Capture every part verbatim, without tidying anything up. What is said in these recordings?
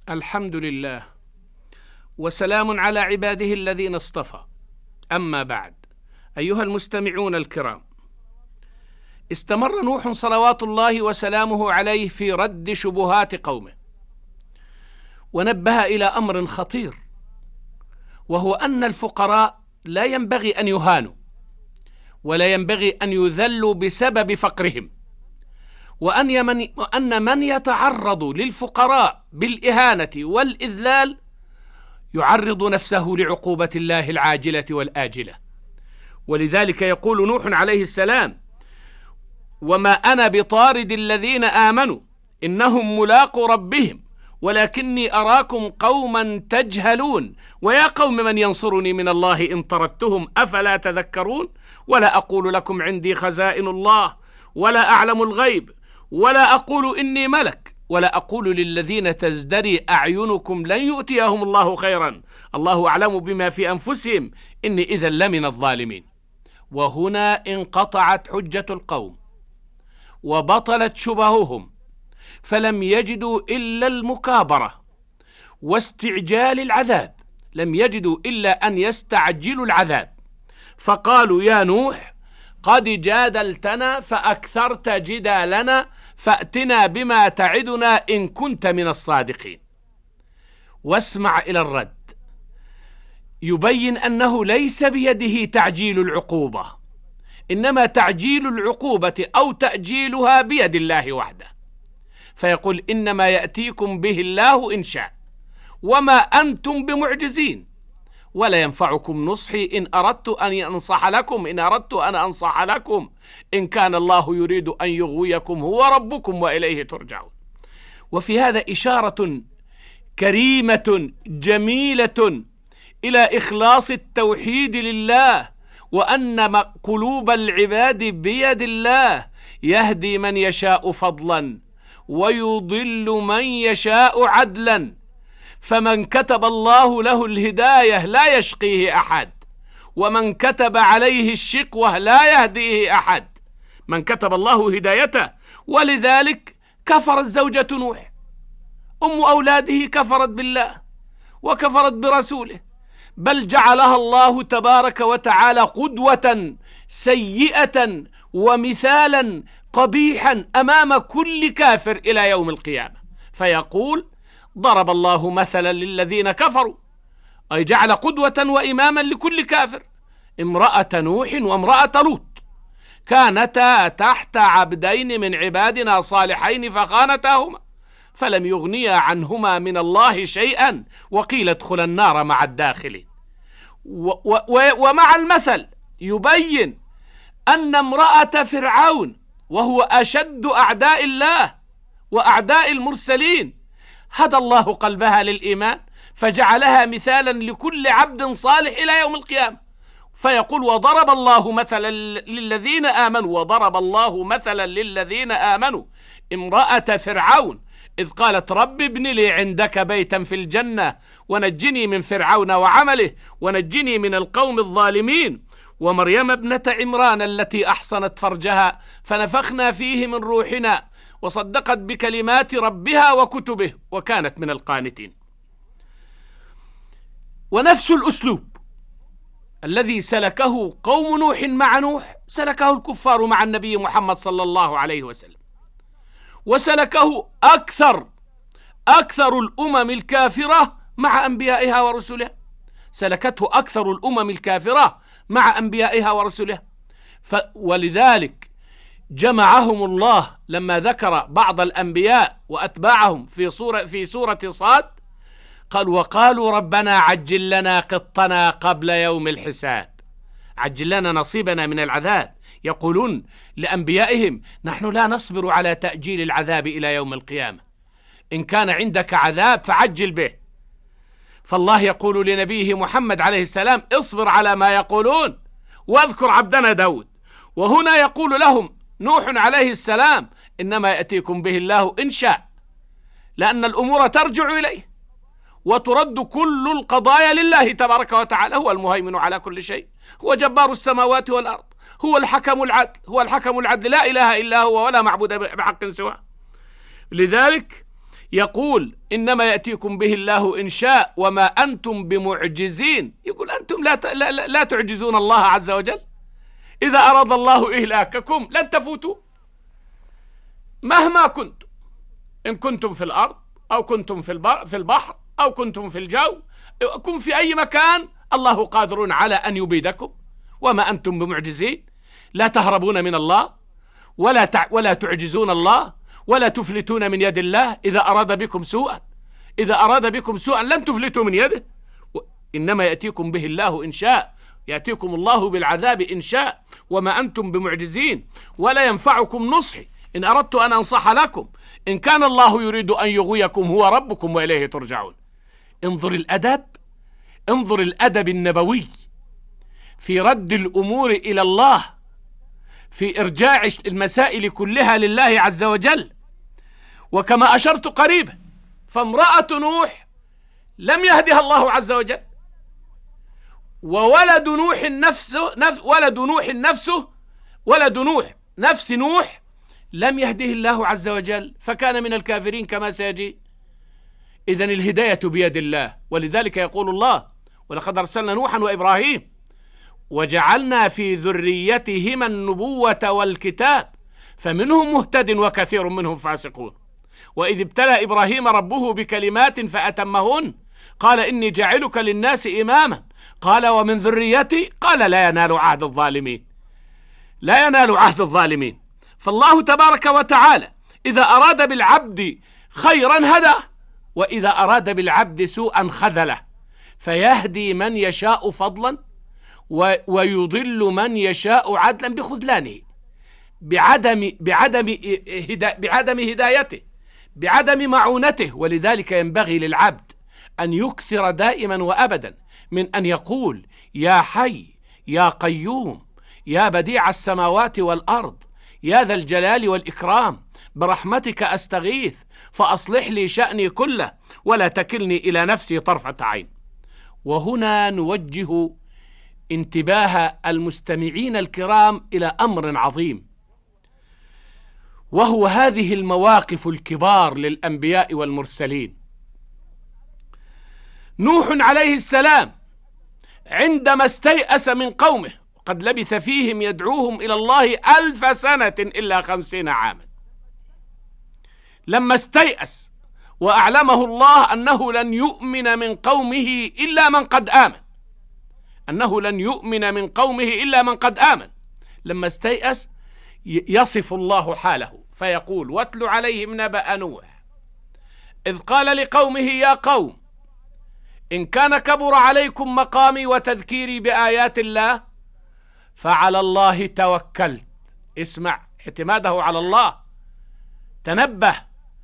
الحمد لله، وسلام على عباده الذين اصطفى. أما بعد، أيها المستمعون الكرام، استمر نوح صلوات الله وسلامه عليه في رد شبهات قومه، ونبه إلى أمر خطير، وهو أن الفقراء لا ينبغي أن يهانوا، ولا ينبغي أن يذلوا بسبب فقرهم، وأن يمن وأن من يتعرض للفقراء بالإهانة والإذلال يعرض نفسه لعقوبة الله العاجلة والآجلة. ولذلك يقول نوح عليه السلام: وما أنا بطارد الذين آمنوا إنهم ملاقو ربهم ولكني أراكم قوما تجهلون ويا قوم من ينصرني من الله إن طردتهم أفلا تذكرون. ولا أقول لكم عندي خزائن الله ولا أعلم الغيب ولا أقول إني ملك ولا أقول للذين تزدري أعينكم لن يؤتيهم الله خيرا الله أعلم بما في أنفسهم إني إذا لمن الظالمين. وهنا انقطعت حجة القوم وبطلت شبههم، فلم يجدوا إلا المكابرة واستعجال العذاب، لم يجدوا إلا أن يستعجلوا العذاب، فقالوا: يا نوح قد جادلتنا فأكثرت جدالنا فأتنا بما تعدنا إن كنت من الصادقين. واسمع إلى الرد، يبين أنه ليس بيده تعجيل العقوبة، إنما تعجيل العقوبة أو تأجيلها بيد الله وحده، فيقول: إنما يأتيكم به الله إن شاء وما أنتم بمعجزين ولا ينفعكم نصحي إن أردت أن أنصح لكم إن أردت أن أنصح لكم إن كان الله يريد أن يغويكم هو ربكم وإليه ترجعون. وفي هذا إشارة كريمة جميلة إلى إخلاص التوحيد لله، وأن قلوب العباد بيد الله، يهدي من يشاء فضلا ويضل من يشاء عدلا، فمن كتب الله له الهداية لا يشقيه أحد، ومن كتب عليه الشقوة لا يهديه أحد، من كتب الله هدايته. ولذلك كفرت زوجة نوح، أم أولاده كفرت بالله وكفرت برسوله، بل جعلها الله تبارك وتعالى قدوة سيئة ومثالا قبيحا أمام كل كافر إلى يوم القيامة، فيقول: ضرب الله مثلا للذين كفروا، أي جعل قدوة وإماما لكل كافر، امرأة نوح وامرأة لوط كانتا تحت عبدين من عبادنا صالحين فخانتاهما فلم يغنيا عنهما من الله شيئا وقيل ادخلا النار مع الداخلين. ومع المثل يبين أن امرأة فرعون، وهو أشد أعداء الله وأعداء المرسلين، هدى الله قلبها للإيمان فجعلها مثالا لكل عبد صالح إلى يوم القيامة، فيقول: وضرب الله مثلا للذين آمنوا وضرب الله مثلا للذين آمنوا امرأة فرعون إذ قالت: رب ابن لي عندك بيتا في الجنة ونجني من فرعون وعمله ونجني من القوم الظالمين، ومريم ابنة عمران التي أحصنت فرجها فنفخنا فيه من روحنا وصدقت بكلمات ربها وكتبه وكانت من القانتين. ونفس الأسلوب الذي سلكه قوم نوح مع نوح سلكه الكفار مع النبي محمد صلى الله عليه وسلم، وسلكه أكثر أكثر الأمم الكافرة مع أنبيائها ورسلها، سلكته أكثر الأمم الكافرة مع أنبيائها ورسلها. ولذلك جمعهم الله لما ذكر بعض الأنبياء وأتباعهم في سورة في سورة صاد، قال: وقالوا ربنا عجل لنا قطنا قبل يوم الحساب، عجل لنا نصيبنا من العذاب. يقولون لأنبيائهم: نحن لا نصبر على تأجيل العذاب إلى يوم القيامة، إن كان عندك عذاب فعجل به. فالله يقول لنبيه محمد عليه السلام: اصبر على ما يقولون واذكر عبدنا داود. وهنا يقول لهم نوح عليه السلام: إنما يأتيكم به الله إن شاء، لأن الأمور ترجع إليه وترد كل القضايا لله تبارك وتعالى، هو المهيمن على كل شيء، هو جبار السماوات والأرض، هو الحكم العدل، هو الحكم العدل لا إله إلا هو ولا معبود بحق سواه. لذلك يقول إنما يأتيكم به الله إن شاء وما أنتم بمعجزين. يقول أنتم لا, لا, لا تعجزون الله عز وجل. إذا أراد الله إهلاككم لن تفوتوا مهما كنتم، إن كنتم في الأرض أو كنتم في البحر أو كنتم في الجو، كن في أي مكان الله قادر على أن يبيدكم وما أنتم بمعجزين. لا تهربون من الله ولا تع... ولا تعجزون الله ولا تفلتون من يد الله. إذا أراد بكم سوءا إذا أراد بكم سوءا لن تفلتوا من يده. إنما يأتيكم به الله إن شاء، يأتيكم الله بالعذاب إن شاء وما أنتم بمعجزين. ولا ينفعكم نصحي إن أردت أن أنصح لكم، إن كان الله يريد أن يغويكم هو ربكم وإليه ترجعون. انظر الأدب انظر الأدب النبوي في رد الأمور إلى الله، في إرجاع المسائل كلها لله عز وجل. وكما أشرت قريبا، فامرأة نوح لم يهدها الله عز وجل، وولد نوح نفسه نف ولد نوح نفسه ولد نوح نفس نوح لم يهده الله عز وجل، فكان من الكافرين كما سيجي. إذن الهداية بيد الله، ولذلك يقول الله: ولقد أرسلنا نوحا وإبراهيم وجعلنا في ذريتهما النبوة والكتاب فمنهم مهتد وكثير منهم فاسقون. وإذ ابتلى إبراهيم ربه بكلمات فأتمهن قال إني جاعلك للناس إماما قال ومن ذريتي قال لا ينال عهد الظالمين لا ينال عهد الظالمين. فالله تبارك وتعالى إذا أراد بالعبد خيرا هداه، وإذا أراد بالعبد سوءا خذله، فيهدي من يشاء فضلا ويضل من يشاء عدلا بخذلانه، بعدم بعدم هدا بعدم هدايته، بعدم معونته. ولذلك ينبغي للعبد أن يكثر دائما وأبدا من أن يقول: يا حي يا قيوم يا بديع السماوات والأرض يا ذا الجلال والإكرام برحمتك أستغيث فأصلح لي شأني كله ولا تكلني إلى نفسي طرفة عين. وهنا نوجه انتباه المستمعين الكرام إلى أمر عظيم، وهو هذه المواقف الكبار للأنبياء والمرسلين. نوح عليه السلام عندما استيأس من قومه، قد لبث فيهم يدعوهم إلى الله ألف سنة إلا خمسين عاما، لما استيأس وأعلمه الله أنه لن يؤمن من قومه إلا من قد آمن أنه لن يؤمن من قومه إلا من قد آمن لما استيأس يصف الله حاله فيقول: واتل عليهم نبأ نوح إذ قال لقومه يا قوم إن كان كبر عليكم مقامي وتذكيري بآيات الله فعلى الله توكلت. اسمع اعتماده على الله، تنبه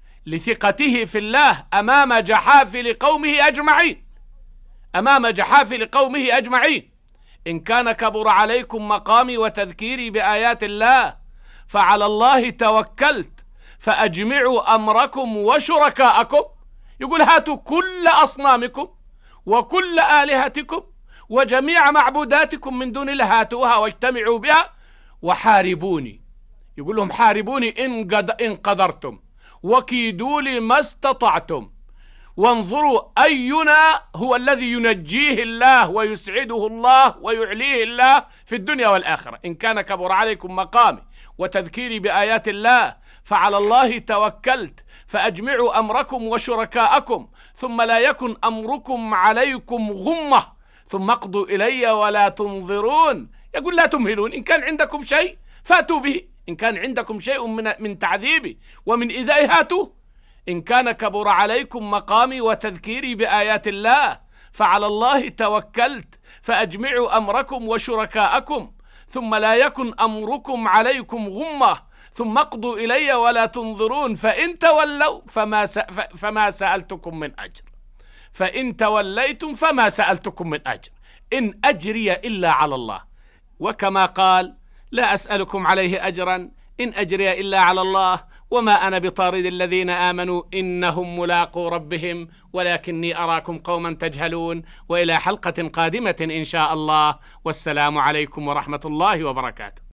لثقته في الله أمام جحافل قومه أجمعين أمام جحافل قومه أجمعين. إن كان كبر عليكم مقامي وتذكيري بآيات الله فعلى الله توكلت فأجمعوا أمركم وشركاءكم. يقول: هاتوا كل أصنامكم وكل آلهتكم وجميع معبوداتكم من دون الله، هاتوها واجتمعوا بها وحاربوني. يقول لهم: حاربوني إن قدرتم وكيدوا لي ما استطعتم وانظروا أينا هو الذي ينجيه الله ويسعده الله ويعليه الله في الدنيا والآخرة. إن كان كبر عليكم مقامي وتذكيري بآيات الله فعلى الله توكلت فأجمعوا أمركم وشركاءكم ثم لا يكن أمركم عليكم غمة ثم اقضوا إلي ولا تنظرون. يقول: لا تمهلون، إن كان عندكم شيء فأتوا به، إن كان عندكم شيء من من تعذيبي ومن إيذائي هاتوه. إن كان كبر عليكم مقامي وتذكيري بآيات الله فعلى الله توكلت فأجمعوا أمركم وشركاءكم ثم لا يكن أمركم عليكم غمة ثم اقضوا إلي ولا تنظرون فإن تولوا فما, فما سألتكم من أجر فإن توليتم فما سألتكم من أجر إن أجري إلا على الله. وكما قال: لا أسألكم عليه أجرا إن أجري إلا على الله وما أنا بطارد الذين آمنوا إنهم ملاقو ربهم ولكني أراكم قوما تجهلون. وإلى حلقة قادمة إن شاء الله، والسلام عليكم ورحمة الله وبركاته.